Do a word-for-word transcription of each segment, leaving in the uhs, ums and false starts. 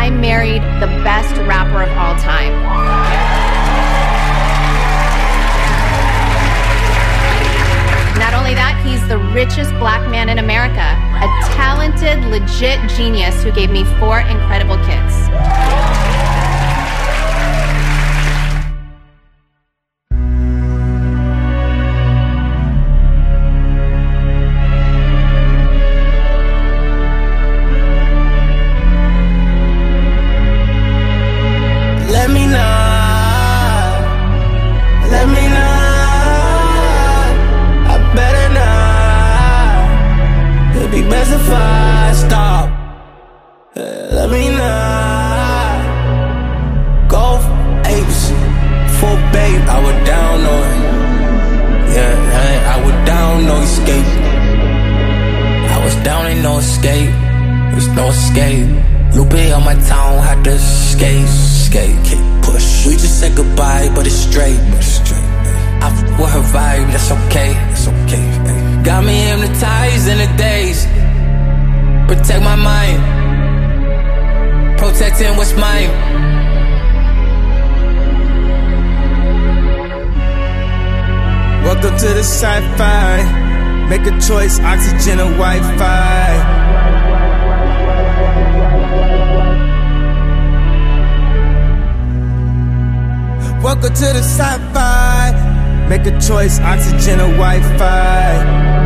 I married the best rapper of all time. Not only that, he's the richest black man in America, a talented, legit genius who gave me four incredible kids. Let me not, let me not, I better not. It'd be best if I stop. Uh, let me not go apes for babe. I was down on, yeah, I was down, no escape. I was down, ain't no escape. There's no escape. Lupe on my town, had to skate, skate, kick, push. We just said goodbye, but it's straight, but it's straight. I f with her vibe, that's okay, that's okay. Ay. Got me hypnotized in the days. Protect my mind, protecting what's mine. Welcome to the sci-fi. Make a choice, oxygen or Wi-Fi. Welcome to the sci-fi. Make a choice, oxygen or Wi-Fi.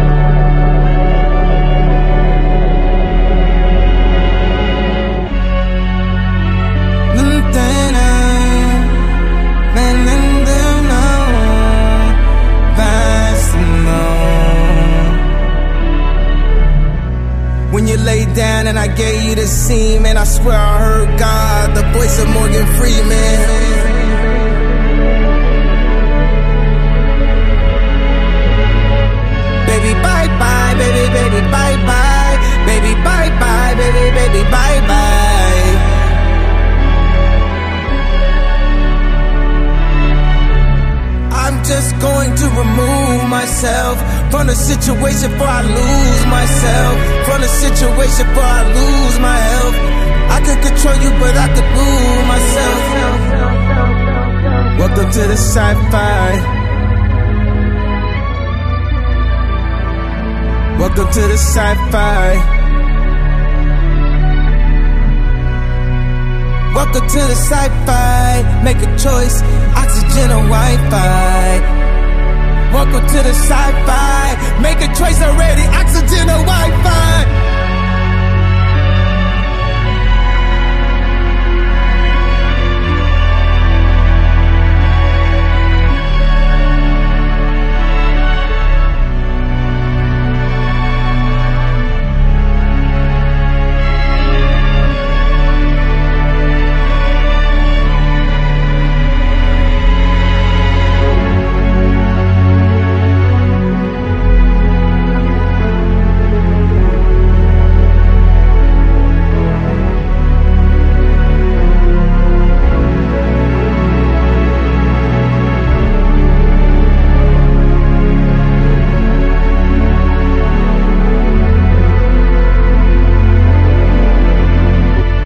When you lay down and I gave you the semen, I swear I heard God, the voice of Morgan Freeman. Baby, bye-bye, baby, baby, bye-bye. Baby, bye-bye, baby, baby, bye-bye. I'm just going to remove myself from the situation before I lose myself. From the situation before I lose my health. I could control you, but I could lose myself. Welcome to the sci-fi. Welcome to the sci-fi. Welcome to the sci-fi. Make a choice, oxygen or Wi-Fi. Welcome to the sci-fi. Make a choice already, oxygen or Wi-Fi.